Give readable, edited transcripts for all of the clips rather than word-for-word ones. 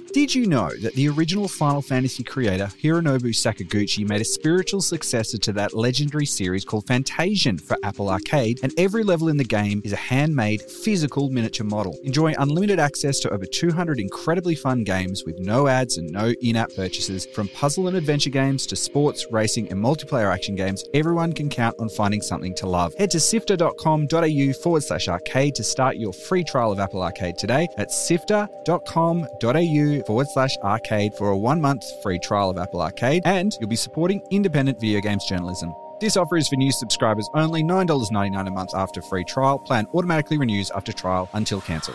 Did you know that the original Final Fantasy creator, Hironobu Sakaguchi, made a spiritual successor to that legendary series called Fantasian for Apple Arcade, and every level in the game is a handmade, physical miniature model. Enjoy unlimited access to over 200 incredibly fun games with no ads and no in-app purchases. From puzzle and adventure games to sports, racing, and multiplayer action games, everyone can count on finding something to love. Head to sifter.com.au/arcade to start your free trial of Apple Arcade today. That's sifter.com.au/arcade for a 1-month free trial of Apple Arcade, and you'll be supporting independent video games journalism. This offer is for new subscribers only, $9.99 a month after free trial. Plan automatically renews after trial until cancelled.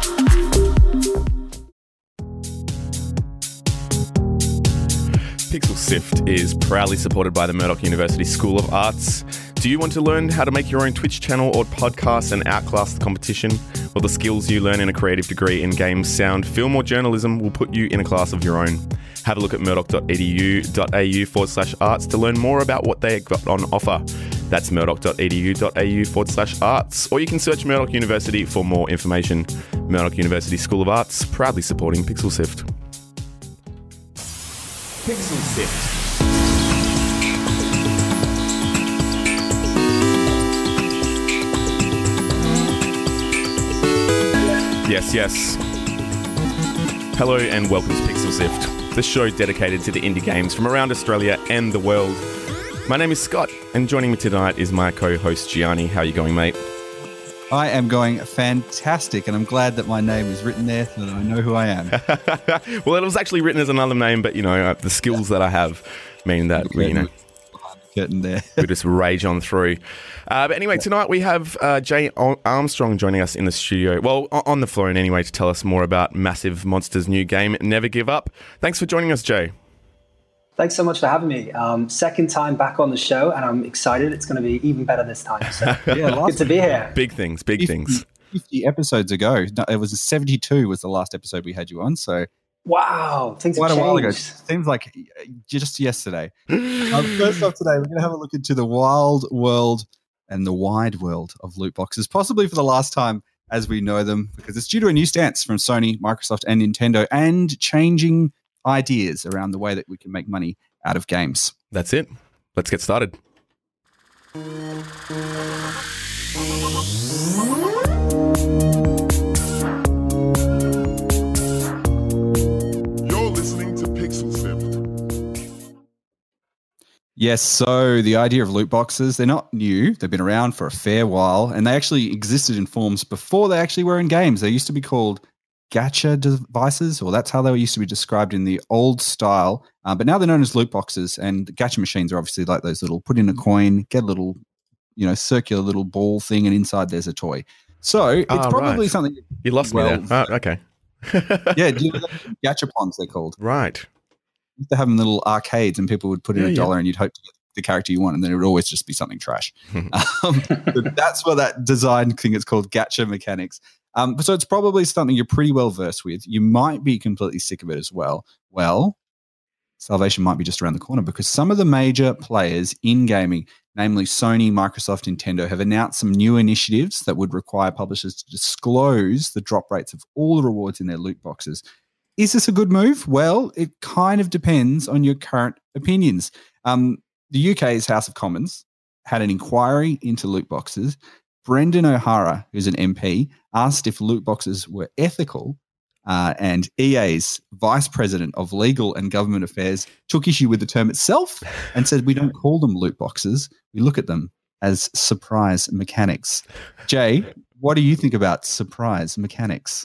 Pixel Sift is proudly supported by the Murdoch University School of Arts. Do you want to learn how to make your own Twitch channel or podcast and outclass the competition? Well, the skills you learn in a creative degree in games, sound, film or journalism will put you in a class of your own. Have a look at murdoch.edu.au/arts to learn more about what they got on offer. That's murdoch.edu.au/arts. Or you can search Murdoch University for more information. Murdoch University School of Arts, proudly supporting Pixel Sift. Pixel Sift. Yes. Hello and welcome to Pixel Sift, the show dedicated to the indie games from around Australia and the world. My name is Scott, and joining me tonight is my co-host Gianni. How are you going, mate? I am going fantastic, and I'm glad that my name is written there so that I know who I am. Well, it was actually written as another name, but, the skills that I have mean that, Curtain there. we just rage on through. But anyway, tonight we have Jay Armstrong joining us in the studio. Well, on the phone anyway, to tell us more about Massive Monster's new game, Never Give Up. Thanks for joining us, Jay. Thanks so much for having me. Second time back on the show, and I'm excited. It's going to be even better this time. So good to be here. Big things. 50 episodes ago. No, it was 72 was the last episode we had you on, so... Wow, things have quite a changed. while ago. Seems like just yesterday. First off today, we're going to have a look into the wild world and the wide world of loot boxes, possibly for the last time as we know them, because it's due to a new stance from Sony, Microsoft, and Nintendo, and changing ideas around the way that we can make money out of games. That's it. Let's get started. Yes, so the idea of loot boxes, they're not new. They've been around for a fair while, and they actually existed in forms before they actually were in games. They used to be called gacha devices, or that's how they used to be described in the old style. But now they're known as loot boxes, and gacha machines are obviously like those little put in a coin, get a little, circular little ball thing, and inside there's a toy. So it's probably something... You lost me there. Oh, okay. Yeah, do you know gachapons, they're called? Right. To have them little arcades, and people would put in $1 and you'd hope to get the character you want, and then it would always just be something trash. But that's what that design thing is called, gacha mechanics. So it's probably something you're pretty well versed with. You might be completely sick of it as well. Well, salvation might be just around the corner, because some of the major players in gaming, namely Sony, Microsoft, Nintendo, have announced some new initiatives that would require publishers to disclose the drop rates of all the rewards in their loot boxes. Is this a good move? Well, it kind of depends on your current opinions. The UK's House of Commons had an inquiry into loot boxes. Brendan O'Hara, who's an MP, asked if loot boxes were ethical, and EA's Vice President of Legal and Government Affairs took issue with the term itself and said, we don't call them loot boxes. We look at them as surprise mechanics. Jay, what do you think about surprise mechanics?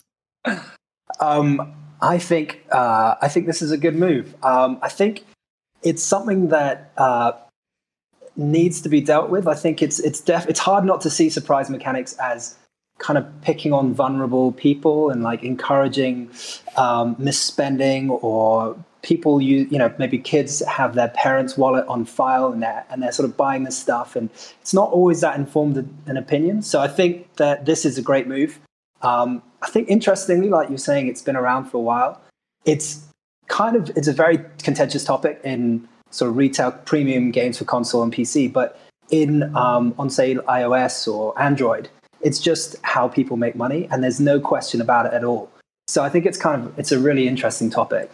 I think this is a good move. I think it's something that needs to be dealt with. I think it's hard not to see surprise mechanics as kind of picking on vulnerable people and like encouraging misspending, or people maybe kids have their parents' wallet on file and they're sort of buying this stuff, and it's not always that informed an opinion. So I think that this is a great move. I think interestingly, like you're saying, it's been around for a while. It's a very contentious topic in sort of retail premium games for console and PC, but on say iOS or Android, it's just how people make money, and there's no question about it at all. So I think it's a really interesting topic.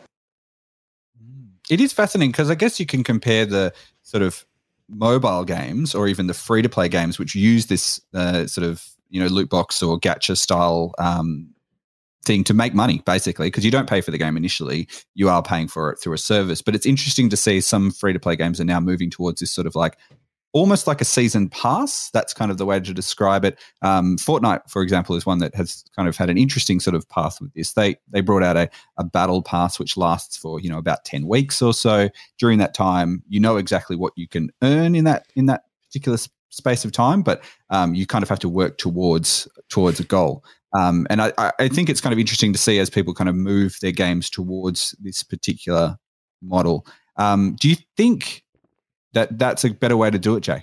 It is fascinating because I guess you can compare the sort of mobile games or even the free-to-play games which use this sort of, loot box or gacha style thing to make money, basically, because you don't pay for the game initially. You are paying for it through a service. But it's interesting to see some free-to-play games are now moving towards this sort of like almost like a season pass. That's kind of the way to describe it. Fortnite, for example, is one that has kind of had an interesting sort of path with this. They brought out a battle pass which lasts for about 10 weeks or so. During that time, exactly what you can earn in that particular space of time, but you kind of have to work towards a goal. And I think it's kind of interesting to see as people kind of move their games towards this particular model. Do you think that's a better way to do it, Jay?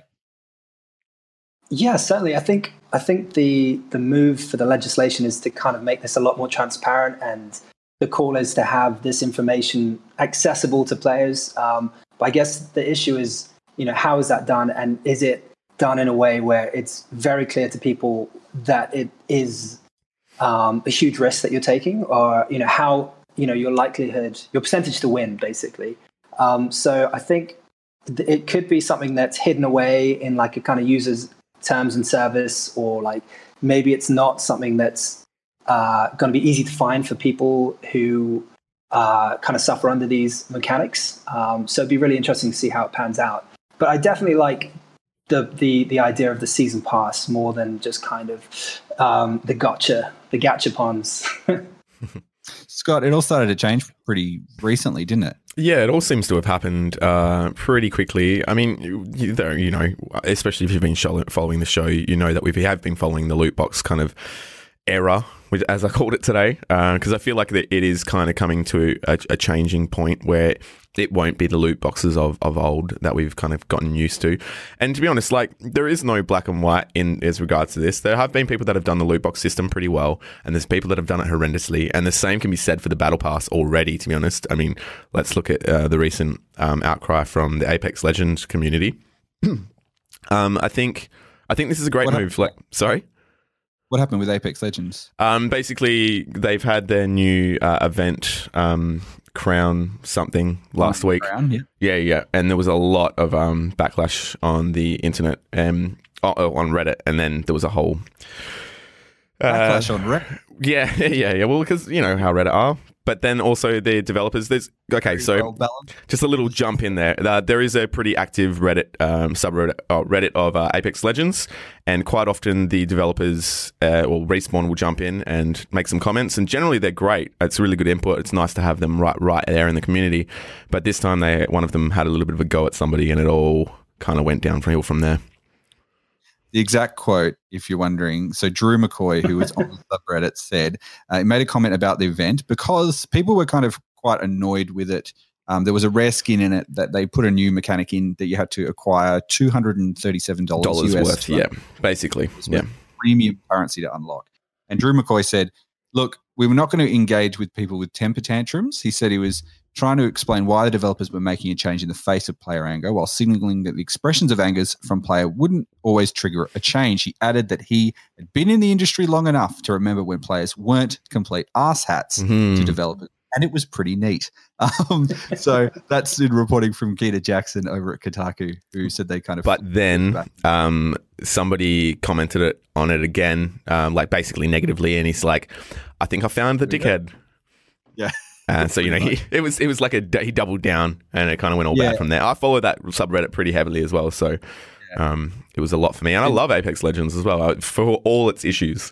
Yeah, certainly. I think the move for the legislation is to kind of make this a lot more transparent, and the call is to have this information accessible to players. But I guess the issue is, how is that done, and is it done in a way where it's very clear to people that it is a huge risk that you're taking, or how your likelihood, your percentage to win, basically. So I think it could be something that's hidden away in like a kind of user's terms and service, or like maybe it's not something that's going to be easy to find for people who kind of suffer under these mechanics. So it'd be really interesting to see how it pans out. But I definitely like the idea of the season pass more than just kind of the gachapons. Scott, it all started to change pretty recently, didn't it? Yeah, it all seems to have happened pretty quickly. I mean, especially if you've been following the show, that we have been following the loot box kind of era, as I called it today, because I feel like that it is kind of coming to a changing point where it won't be the loot boxes of old that we've kind of gotten used to. And to be honest, like, there is no black and white in as regards to this. There have been people that have done the loot box system pretty well, and there's people that have done it horrendously. And the same can be said for the Battle Pass already, to be honest. I mean, let's look at the recent outcry from the Apex Legends community. I think this is a great move. Sorry? What happened with Apex Legends? Basically, they've had their new event, Crown something, last week. Crown, yeah. And there was a lot of backlash on the internet, on Reddit, and then there was a whole backlash on Reddit. Yeah. Well, because you know how Reddit are. But then also the developers, just a little jump in there. There is a pretty active Reddit subreddit Reddit of Apex Legends, and quite often the developers or Respawn will jump in and make some comments, and generally they're great. It's really good input. It's nice to have them right there in the community. But this time one of them had a little bit of a go at somebody, and it all kind of went downhill from there. The exact quote, if you're wondering, so Drew McCoy, who was on the subreddit, said, he made a comment about the event because people were kind of quite annoyed with it. There was a rare skin in it that they put a new mechanic in that you had to acquire $237 US worth, yeah, basically. Yeah. Premium currency to unlock. And Drew McCoy said, look, we were not going to engage with people with temper tantrums. He said he was trying to explain why the developers were making a change in the face of player anger while signaling that the expressions of angers from player wouldn't always trigger a change. He added that he had been in the industry long enough to remember when players weren't complete asshats to developers. And it was pretty neat. So that's in reporting from Keita Jackson over at Kotaku, who said they kind of... But then somebody commented on it again, like basically negatively, and he's like, I think I found the dickhead. Yeah. So, you know, it was like he doubled down, and it kind of went all bad from there. I follow that subreddit pretty heavily as well, so it was a lot for me. And I love Apex Legends as well, for all its issues.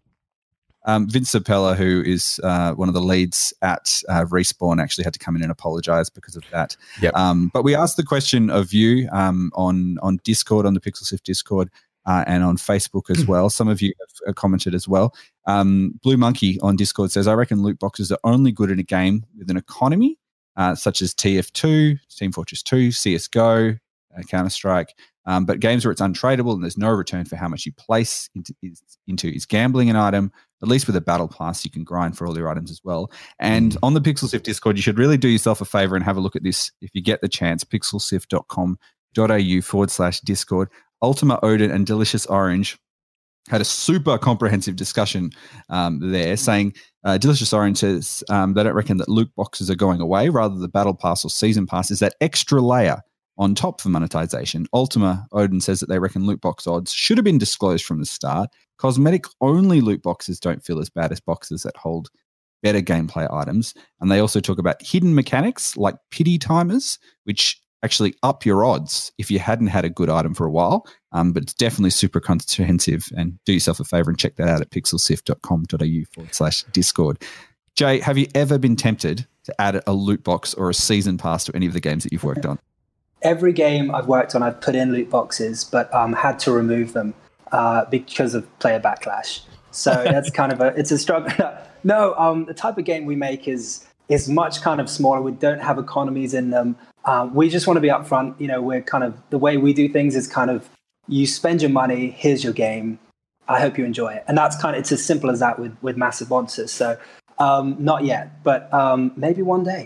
Vince Zapella, who is one of the leads at Respawn, actually had to come in and apologize because of that. Yep. But we asked the question of you on Discord, on the PixelSift Discord, and on Facebook as well. Some of you have commented as well. Blue Monkey on Discord says, I reckon loot boxes are only good in a game with an economy, such as TF2, Team Fortress 2, CSGO, Counter-Strike. But games where it's untradeable and there's no return for how much you place into is gambling an item. At least with a battle pass, you can grind for all your items as well. And on the PixelSift Discord, you should really do yourself a favor and have a look at this if you get the chance. pixelsift.com.au/Discord. Ultima Odin and Delicious Orange had a super comprehensive discussion there, saying Delicious Orange says they don't reckon that loot boxes are going away. Rather, the Battle Pass or Season Pass is that extra layer on top for monetization. Ultima Odin says that they reckon loot box odds should have been disclosed from the start. Cosmetic-only loot boxes don't feel as bad as boxes that hold better gameplay items. And they also talk about hidden mechanics like pity timers, which actually up your odds if you hadn't had a good item for a while. But it's definitely super comprehensive, and do yourself a favor and check that out at pixelsif.com.au/Discord. Jay, have you ever been tempted to add a loot box or a season pass to any of the games that you've worked on? Every game I've worked on, I've put in loot boxes, but had to remove them because of player backlash. So that's kind of it's a struggle. No, the type of game we make is much kind of smaller. We don't have economies in them. We just want to be upfront. We're kind of, the way we do things is kind of, you spend your money, here's your game. I hope you enjoy it. And that's kind of, it's as simple as that with Massive Monsters. So not yet, but maybe one day.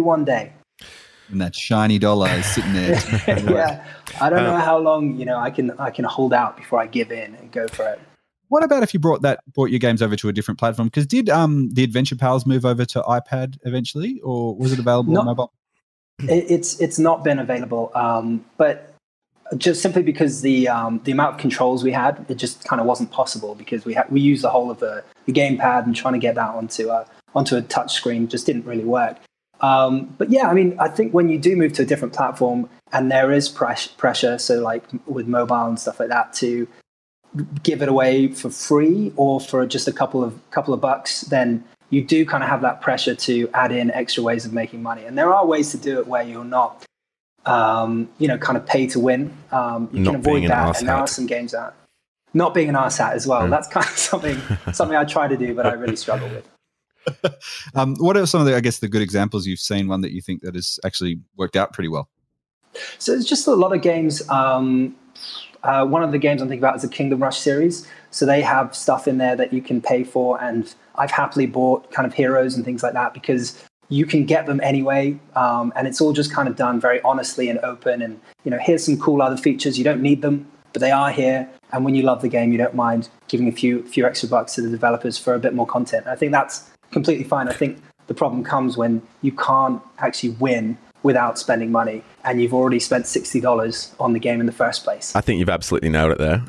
And that shiny dollar is sitting there. Yeah. I don't know how long, I can hold out before I give in and go for it. What about if you brought your games over to a different platform? Because did the Adventure Pals move over to iPad eventually, or was it available on mobile? It's not been available, but just simply because the amount of controls we had, it just kind of wasn't possible, because we used the whole of the gamepad, and trying to get that onto a touch screen just didn't really work. But yeah, I mean, I think when you do move to a different platform and there is pressure, so like with mobile and stuff like that, to give it away for free or for just a couple of bucks, then you do kind of have that pressure to add in extra ways of making money. And there are ways to do it where you're not, kind of pay to win. You can avoid that. And there are some games that not being an arsehole as well. That's kind of something I try to do, but I really struggle with. What are some of the good examples you've seen, one that you think that has actually worked out pretty well? So it's just a lot of games. One of the games I'm thinking about is the Kingdom Rush series. So they have stuff in there that you can pay for, and I've happily bought kind of heroes and things like that because you can get them anyway, and it's all just kind of done very honestly and open. And here's some cool other features. You don't need them, but they are here. And when you love the game, you don't mind giving a few extra bucks to the developers for a bit more content. I think that's completely fine. I think the problem comes when you can't actually win without spending money, and you've already spent $60 on the game in the first place. I think you've absolutely nailed it there.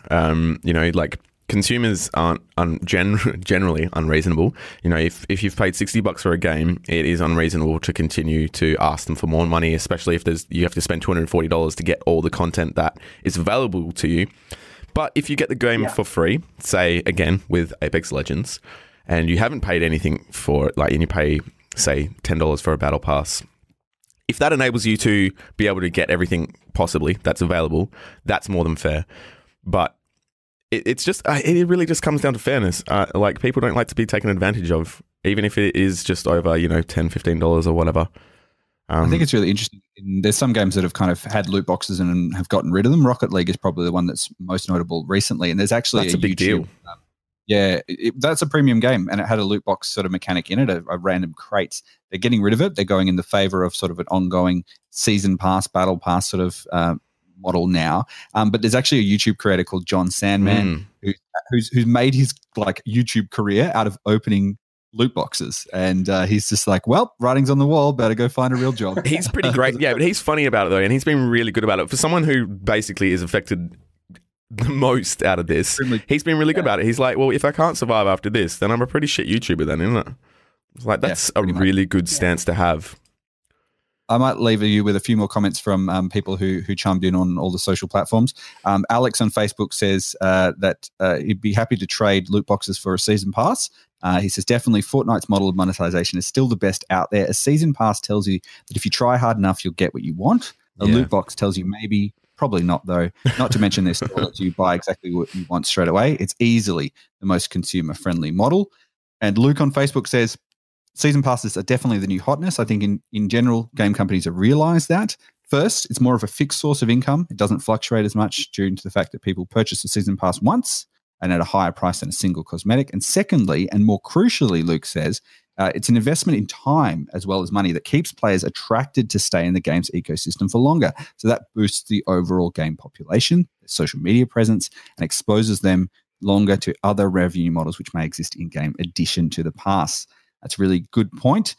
Consumers aren't generally unreasonable. If you've paid $60 for a game, it is unreasonable to continue to ask them for more money, especially if you have to spend $240 to get all the content that is available to you. But if you get the game for free, say again with Apex Legends, and you haven't paid anything for it, and you pay say $10 for a battle pass, if that enables you to be able to get everything possibly that's available, that's more than fair. But it's just, it really just comes down to fairness. People don't like to be taken advantage of, even if it is just over, $10, $15 or whatever. I think it's really interesting. There's some games that have kind of had loot boxes and have gotten rid of them. Rocket League is probably the one that's most notable recently. And there's actually that's a big deal. That's a premium game, and it had a loot box sort of mechanic in it, a random crates. They're getting rid of it. They're going in the favor of sort of an ongoing season pass, battle pass sort of model now. But there's actually a YouTube creator called John Sandman who's made his YouTube career out of opening loot boxes, and he's just like, well, writing's on the wall, better go find a real job. He's pretty great. Yeah, but he's funny about it though, and he's been really good about it. For someone who basically is affected the most out of this, he's been really good about it. He's like, well, if I can't survive after this, then I'm a pretty shit YouTuber then, isn't it? It's like, that's a really good stance to have. I might leave you with a few more comments from people who chimed in on all the social platforms. Alex on Facebook says that he'd be happy to trade loot boxes for a season pass. He says, definitely Fortnite's model of monetization is still the best out there. A season pass tells you that if you try hard enough, you'll get what you want. A loot box tells you maybe. Probably not, though. Not to mention this, you buy exactly what you want straight away. It's easily the most consumer-friendly model. And Luke on Facebook says, season passes are definitely the new hotness. I think in general, game companies have realized that. First, it's more of a fixed source of income. It doesn't fluctuate as much due to the fact that people purchase a season pass once and at a higher price than a single cosmetic. And secondly, and more crucially, Luke says, it's an investment in time as well as money that keeps players attracted to stay in the game's ecosystem for longer. So that boosts the overall game population, social media presence, and exposes them longer to other revenue models which may exist in game addition to the pass. That's a really good point.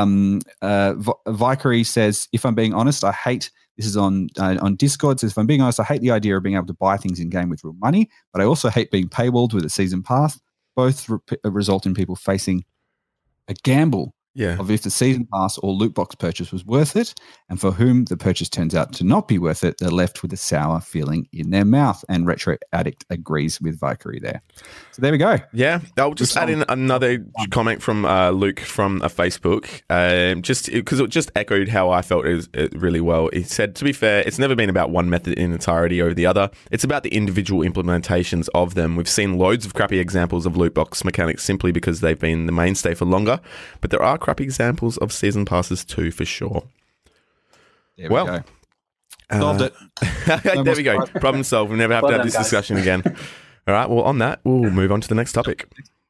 Vicary says, if I'm being honest, I hate, this is on Discord, says, if I'm being honest, I hate the idea of being able to buy things in game with real money, but I also hate being paywalled with a season pass. Both result in people facing a gamble of if the season pass or loot box purchase was worth it, and for whom the purchase turns out to not be worth it, they're left with a sour feeling in their mouth. And Retro Addict agrees with Vicary there. So there we go. Yeah, I'll just add in another comment from Luke from a Facebook, just because it just echoed how I felt it really well. He said, to be fair, it's never been about one method in entirety over the other. It's about the individual implementations of them. We've seen loads of crappy examples of loot box mechanics simply because they've been the mainstay for longer, but there are crappy examples of season passes too, for sure. There we go. Solved it. There we go. Problem solved. We'll never have to have this discussion again. All right. Well, on that, we'll move on to the next topic.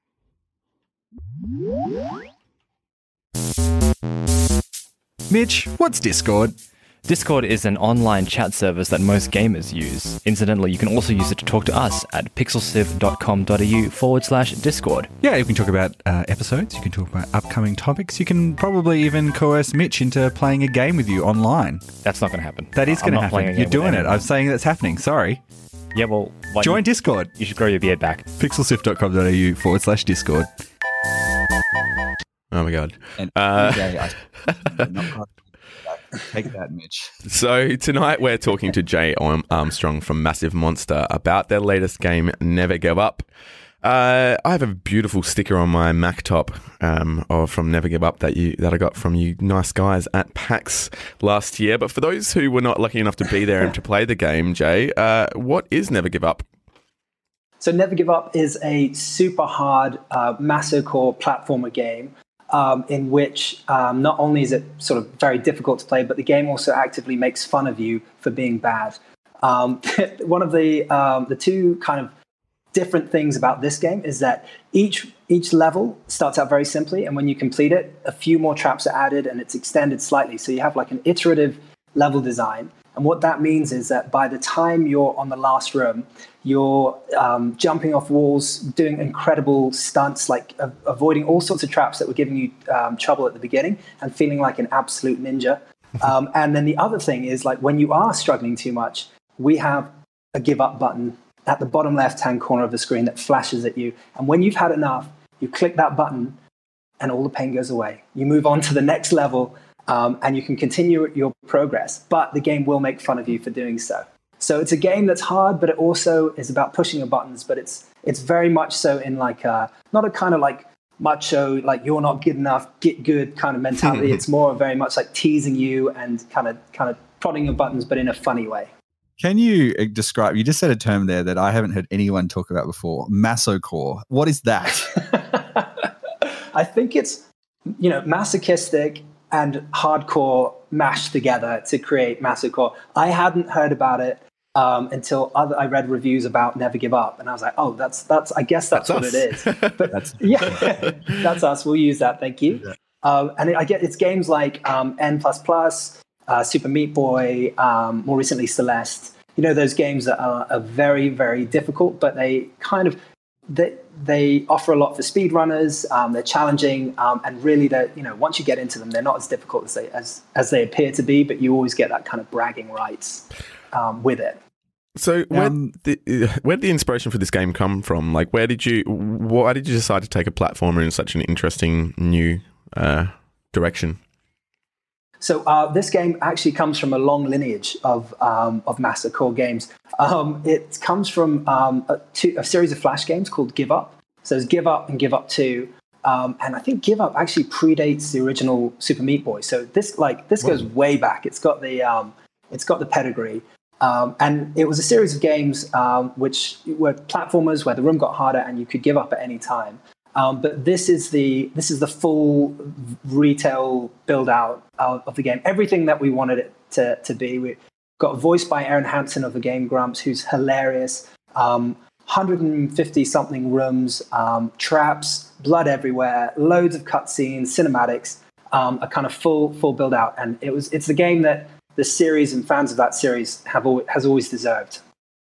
Mitch, what's Discord? Discord is an online chat service that most gamers use. Incidentally, you can also use it to talk to us at pixelciv.com.au/Discord. Yeah, you can talk about episodes, you can talk about upcoming topics, you can probably even coerce Mitch into playing a game with you online. That's not going to happen. That is going to happen. You're doing it. I'm saying that's happening. Sorry. Yeah, well... Join Discord. You should grow your beard back. pixelciv.com.au/Discord. Oh my God. And take that, Mitch. So tonight we're talking to Jay Armstrong from Massive Monster about their latest game, Never Give Up. I have a beautiful sticker on my Mac top from Never Give Up that I got from you nice guys at PAX last year. But for those who were not lucky enough to be there and to play the game, Jay, what is Never Give Up? So Never Give Up is a super hard Maso Core platformer game. In which not only is it sort of very difficult to play, but the game also actively makes fun of you for being bad. One of the two kind of different things about this game is that each level starts out very simply, and when you complete it, a few more traps are added and it's extended slightly. So you have like an iterative level design. And what that means is that by the time you're on the last room, you're jumping off walls, doing incredible stunts, like avoiding all sorts of traps that were giving you trouble at the beginning and feeling like an absolute ninja. And then the other thing is, like, when you are struggling too much, we have a give up button at the bottom left-hand corner of the screen that flashes at you. And when you've had enough, you click that button and all the pain goes away. You move on to the next level. And you can continue your progress, but the game will make fun of you for doing so. So it's a game that's hard, but it also is about pushing your buttons. But it's very much so in like not a kind of like macho, like you're not good enough, get good kind of mentality. It's more very much like teasing you and kind of prodding your buttons, but in a funny way. Can you describe? You just said a term there that I haven't heard anyone talk about before. Masocore. What is that? I think it's masochistic and hardcore mashed together to create Masocore. I hadn't heard about it until I read reviews about Never Give Up, and I was like, "Oh, that's. I guess that's what us. It is." But that's us. We'll use that. Thank you. Yeah. And it's games like N++, Super Meat Boy, more recently Celeste. You know, those games that are very, very difficult, but they kind of they offer a lot for speedrunners. They're challenging, and really, once you get into them, they're not as difficult as they appear to be. But you always get that kind of bragging rights with it. So, where did the inspiration for this game come from? Like, why did you decide to take a platformer in such an interesting new direction? So this game actually comes from a long lineage of Maso Core games. It comes from a series of Flash games called Give Up. So there's Give Up and Give Up 2. And I think Give Up actually predates the original Super Meat Boy. So this goes way back. It's got the pedigree. And it was a series of games which were platformers where the room got harder and you could give up at any time. But this is the full retail build out of the game. Everything that we wanted it to be. We got voiced by Aaron Hansen of the Game Grumps, who's hilarious. 150 something rooms, traps, blood everywhere, loads of cutscenes, cinematics, a kind of full build out. And it's the game that the series and fans of that series has always deserved.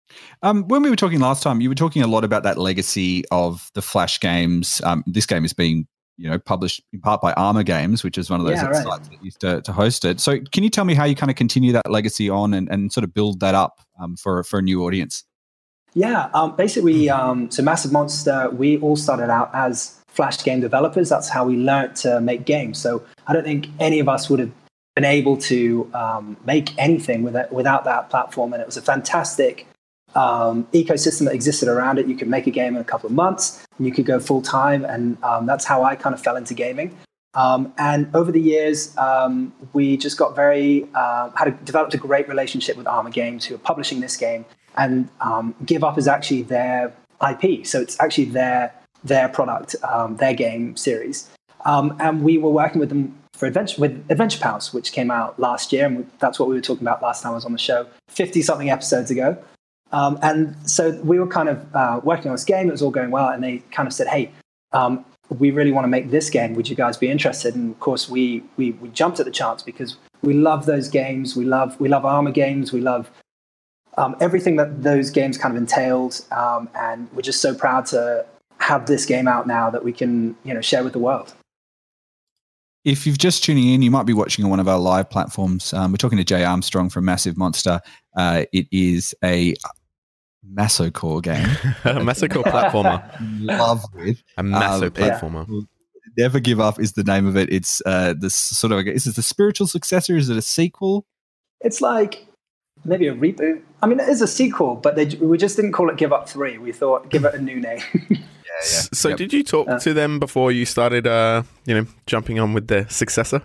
When we were talking last time, you were talking a lot about that legacy of the Flash games. This game is being, published in part by Armor Games, which is one of those sites that used to host it. So can you tell me how you kind of continue that legacy on and sort of build that up for a new audience? Yeah, basically, so Massive Monster, we all started out as Flash game developers. That's how we learned to make games. So I don't think any of us would have been able to make anything without that platform. And it was a fantastic ecosystem that existed around it. You could make a game in a couple of months, and you could go full time. And that's how I kind of fell into gaming. And over the years, we just got developed a great relationship with Armor Games, who are publishing this game. And Give Up is actually their IP. So it's actually their product, their game series. And we were working with them with Adventure Pals, which came out last year. And that's what we were talking about last time I was on the show, 50-something episodes ago. And so we were kind of working on this game. It was all going well. And they kind of said, hey, we really want to make this game. Would you guys be interested? And of course, we jumped at the chance because we love those games. We love Armor Games. We love everything that those games kind of entailed. And we're just so proud to have this game out now that we can, share with the world. If you're just tuning in, you might be watching on one of our live platforms. We're talking to Jay Armstrong from Massive Monster. It is a Masocore game. A Masocore platformer. Love with. A Maso platformer. Never Give Up is the name of it. It's this sort of, is it the spiritual successor? Is it a sequel? It's like maybe a reboot. I mean, it is a sequel, but we just didn't call it Give Up 3. We thought, give it a new name. So did you talk to them before you started, jumping on with the successor?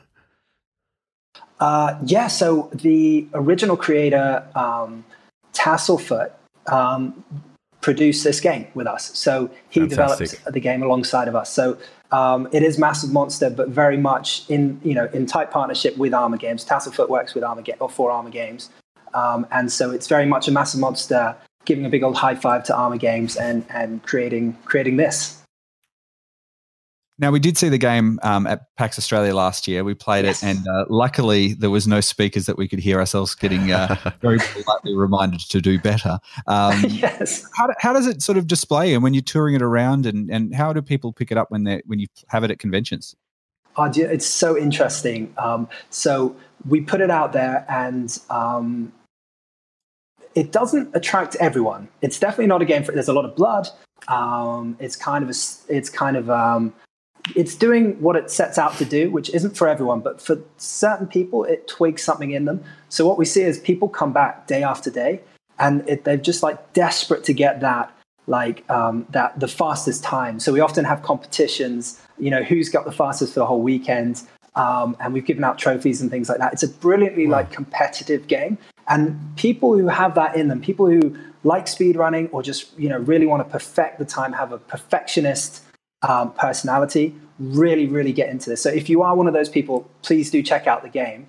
Yeah, so the original creator, Tasselfoot, produced this game with us. So he developed the game alongside of us. So it is Massive Monster, but very much in tight partnership with Armor Games. Tasselfoot works with for Armor Games. And so it's very much a Massive Monster giving a big old high five to Armor Games and creating this. Now, we did see the game at PAX Australia last year. We played it, and luckily there was no speakers that we could hear ourselves getting very politely reminded to do better. Yes. How does it sort of display, and when you're touring it around, and how do people pick it up when you have it at conventions? Oh, it's so interesting. So we put it out there, and it doesn't attract everyone. It's definitely not a game there's a lot of blood. It's doing what it sets out to do, which isn't for everyone, but for certain people, it twigs something in them. So what we see is people come back day after day, and they're just like desperate to get that, the fastest time. So we often have competitions, who's got the fastest for the whole weekend. And we've given out trophies and things like that. It's a brilliantly competitive game. And people who have that in them, people who like speedrunning or just, really want to perfect the time, have a perfectionist personality, really, really get into this. So if you are one of those people, please do check out the game.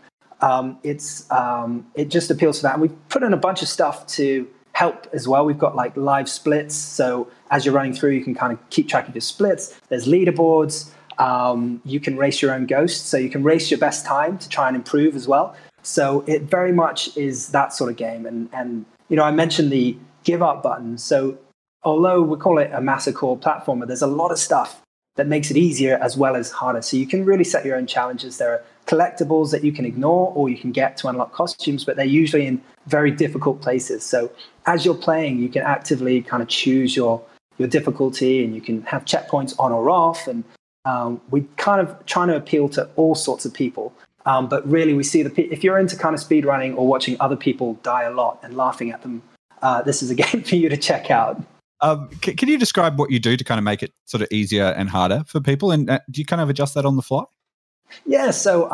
It just appeals to that. And we've put in a bunch of stuff to help as well. We've got live splits. So as you're running through, you can kind of keep track of your splits. There's leaderboards. You can race your own ghost. So you can race your best time to try and improve as well. So it very much is that sort of game. And I mentioned the Give Up button. So although we call it a Masocore platformer, there's a lot of stuff that makes it easier as well as harder. So you can really set your own challenges. There are collectibles that you can ignore or you can get to unlock costumes, but they're usually in very difficult places. So as you're playing, you can actively kind of choose your difficulty, and you can have checkpoints on or off. And we kind of trying to appeal to all sorts of people. But really, we see if you're into kind of speedrunning or watching other people die a lot and laughing at them, this is a game for you to check out. Can you describe what you do to kind of make it sort of easier and harder for people? And do you kind of adjust that on the fly? Yeah. So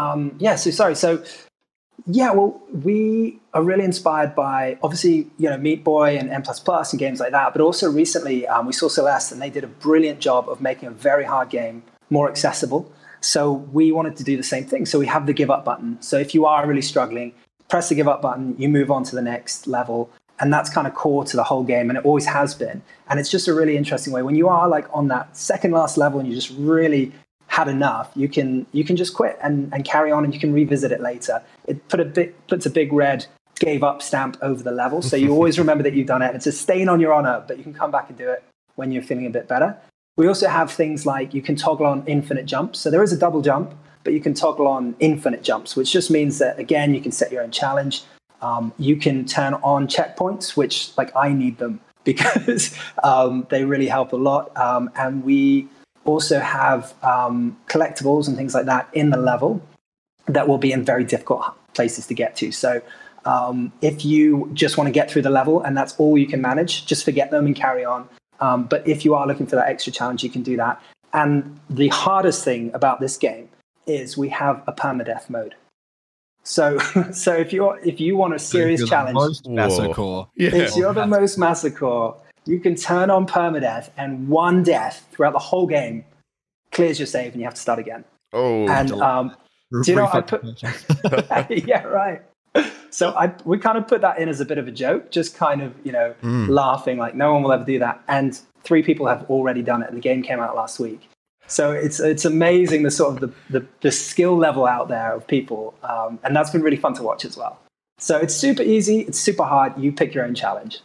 we are really inspired by, obviously, Meat Boy and M++ and games like that. But also recently, we saw Celeste, and they did a brilliant job of making a very hard game more accessible. So we wanted to do the same thing. So we have the Give Up button. So if you are really struggling, press the Give Up button, you move on to the next level. And that's kind of core to the whole game, and it always has been. And it's just a really interesting way. When you are on that second last level and you just really had enough, you can just quit and carry on, and you can revisit it later. It puts a big red gave up stamp over the level. So you always remember that you've done it. It's a stain on your honor, but you can come back and do it when you're feeling a bit better. We also have things like you can toggle on infinite jumps. So there is a double jump, but you can toggle on infinite jumps, which just means that, again, you can set your own challenge. You can turn on checkpoints, which like I need them because they really help a lot. And we also have collectibles and things like that in the level that will be in very difficult places to get to. So if you just want to get through the level and that's all you can manage, just forget them and carry on. But if you are looking for that extra challenge, you can do that. And the hardest thing about this game is we have a permadeath mode. So if you want a serious challenge, if you're the most masochore, you can turn on permadeath, and one death throughout the whole game clears your save, and you have to start again. Oh, and do you know I put? Yeah, right. So we kind of put that in as a bit of a joke, just kind of laughing like no one will ever do that. And 3 people have already done it, and the game came out last week. So it's amazing the sort of the skill level out there of people, and that's been really fun to watch as well. So it's super easy, it's super hard. You pick your own challenge.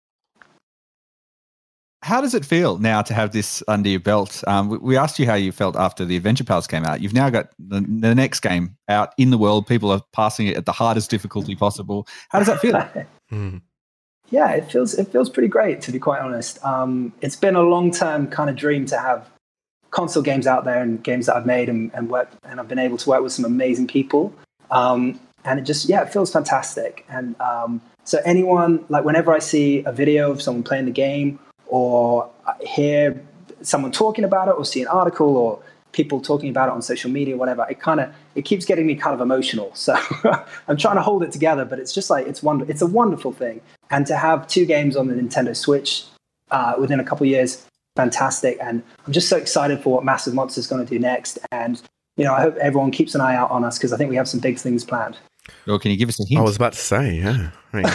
How does it feel now to have this under your belt? We asked you how you felt after the Adventure Pals came out. You've now got the next game out in the world. People are passing it at the hardest difficulty possible. How does that feel? Yeah, it feels pretty great, to be quite honest. It's been a long-term kind of dream to have console games out there and games that I've made and worked, and I've been able to work with some amazing people. And it just, it feels fantastic. And so anyone, like whenever I see a video of someone playing the game, or hear someone talking about it, or see an article, or people talking about it on social media, whatever, it keeps getting me kind of emotional. So I'm trying to hold it together, but it's just like, it's a wonderful thing. And to have 2 games on the Nintendo Switch within a couple of years, fantastic. And I'm just so excited for what Massive Monster is going to do next. And, I hope everyone keeps an eye out on us, because I think we have some big things planned. Well, can you give us a hint? I was about to say, yeah.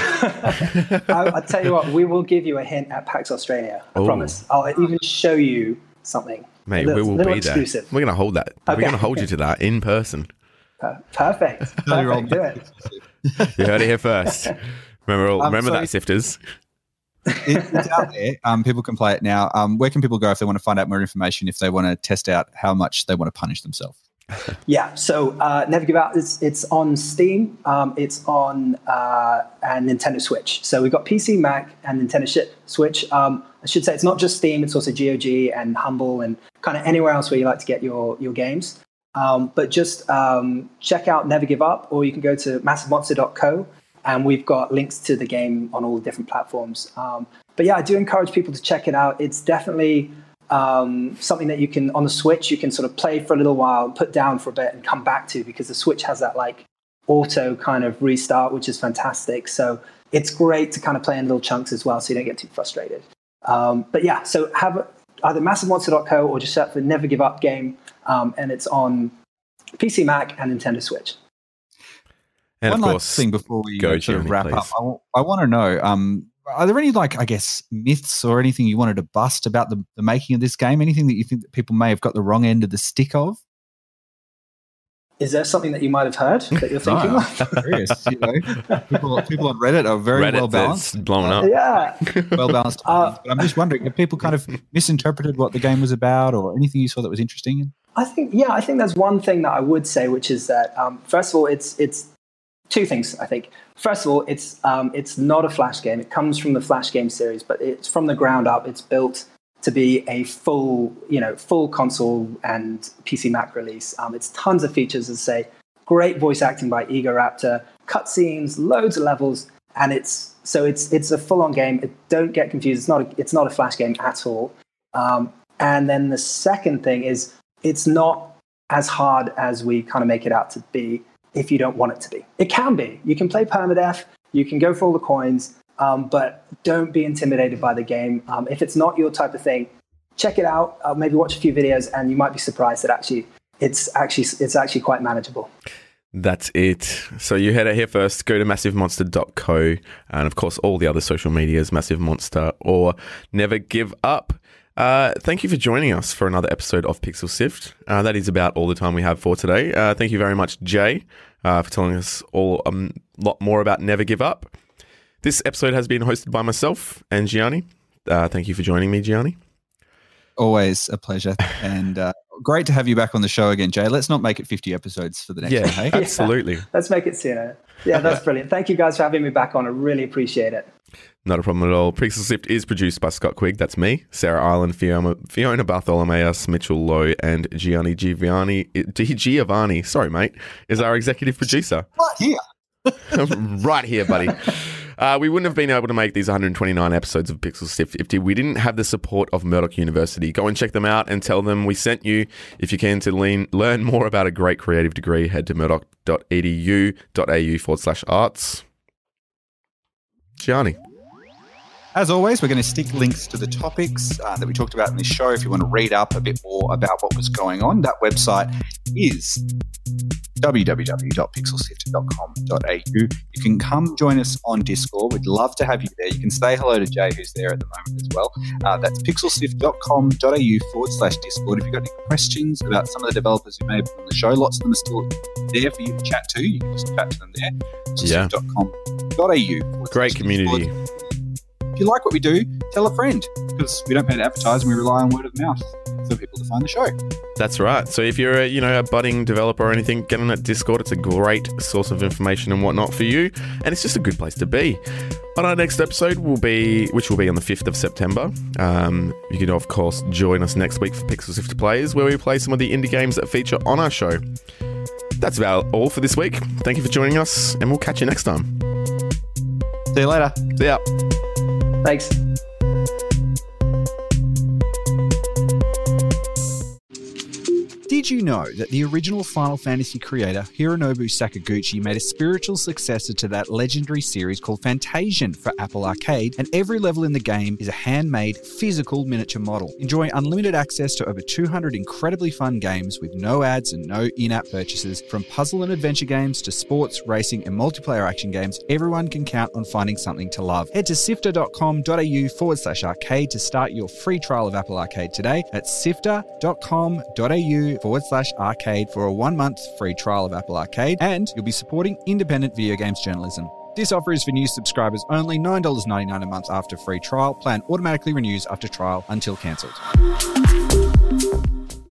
I'll tell you what, we will give you a hint at PAX Australia. I promise. I'll even show you something. Mate, we will be exclusive. There. We're going to hold that. Okay. We're going to hold you to that in person. Perfect. Do it. You heard it here first. Remember that, Sifters. It's out there. People can play it now. Where can people go if they want to find out more information, if they want to test out how much they want to punish themselves? Yeah, so Never Give Out, it's on Steam, it's on and Nintendo Switch. So we've got PC, Mac, and Nintendo Switch. I should say it's not just Steam, it's also GOG and Humble and kind of anywhere else where you like to get your games. But just check out Never Give Up, or you can go to massivemonster.co, and we've got links to the game on all the different platforms. But yeah, I do encourage people to check it out. It's definitely something that you can, on the Switch, you can sort of play for a little while, put down for a bit and come back to, because the Switch has that like auto kind of restart, which is fantastic. So it's great to kind of play in little chunks as well, so you don't get too frustrated. But yeah, so have either massivemonster.co or just search for Never Give Up game, and it's on PC, Mac, and Nintendo Switch. And one of course, last thing before we go sort of Jeremy, wrap please. up, I want to know, are there any, like, I guess, myths or anything you wanted to bust about the making of this game? Anything that you think that people may have got the wrong end of the stick of? Is there something that you might have heard that you're thinking of? I'm curious. People on Reddit are very well balanced. Blowing up. Yeah. Well balanced. But I'm just wondering, have people kind of misinterpreted what the game was about, or anything you saw that was interesting? I think there's one thing that I would say, which is that, first of all, it's 2 things, I think. First of all, it's not a Flash game. It comes from the Flash game series, but it's from the ground up. It's built to be a full console and PC Mac release. It's tons of features, as I say, great voice acting by Egoraptor, cutscenes, loads of levels, and it's a full-on game. Don't get confused. It's not a Flash game at all. And then the second thing is, it's not as hard as we kind of make it out to be. If you don't want it to be, it can be. You can play permadeath, you can go for all the coins, but don't be intimidated by the game. If it's not your type of thing, check it out. Maybe watch a few videos, and you might be surprised that it's actually quite manageable. That's it. So you heard it here first. Go to massivemonster.co, and of course all the other social medias, Massive Monster or Never Give Up. Thank you for joining us for another episode of Pixel Sift. That is about all the time we have for today. Thank you very much, Jay, for telling us all a lot more about Never Give Up. This episode has been hosted by myself and Gianni. Thank you for joining me, Gianni. Always a pleasure. And great to have you back on the show again, Jay. Let's not make it 50 episodes for the next one, hey? Absolutely. Let's make it sooner. Yeah, that's brilliant. Thank you guys for having me back on. I really appreciate it. Not a problem at all. Pixel Sift is produced by Scott Quigg, that's me, Sarah Ireland, Fiona Bartholomeus, Mitchell Lowe, and Gianni Giovanni, sorry mate, is our executive producer. Right here. Right here, buddy. We wouldn't have been able to make these 129 episodes of Pixel Sift if we didn't have the support of Murdoch University. Go and check them out and tell them we sent you. If you can, to learn more about a great creative degree, head to murdoch.edu.au/arts. Gianni. As always, we're going to stick links to the topics that we talked about in this show. If you want to read up a bit more about what was going on, that website is www.pixelsift.com.au. You can come join us on Discord. We'd love to have you there. You can say hello to Jay, who's there at the moment as well. That's pixelsift.com.au/Discord. If you've got any questions about some of the developers who may have been on the show, lots of them are still there for you to chat to. You can just chat to them there. pixelsift.com.au. Great community. If you like what we do, tell a friend, because we don't pay to advertise and we rely on word of mouth for people to find the show. That's right. So if you're a budding developer or anything, get on that Discord. It's a great source of information and whatnot for you, and it's just a good place to be. On our next episode, which will be on the 5th of September, you can of course join us next week for Pixel Sift Plays, where we play some of the indie games that feature on our show. That's about all for this week. Thank you for joining us, and we'll catch you next time. See you later. See ya. Thanks. Did you know that the original Final Fantasy creator, Hironobu Sakaguchi, made a spiritual successor to that legendary series called Fantasian for Apple Arcade, and every level in the game is a handmade, physical miniature model. Enjoy unlimited access to over 200 incredibly fun games with no ads and no in-app purchases. From puzzle and adventure games to sports, racing, and multiplayer action games, everyone can count on finding something to love. Head to sifter.com.au/arcade to start your free trial of Apple Arcade today. That's sifter.com.au/arcade for a 1-month free trial of Apple Arcade, and you'll be supporting independent video games journalism. This offer is for new subscribers only, $9.99 a month after free trial. Plan automatically renews after trial until cancelled.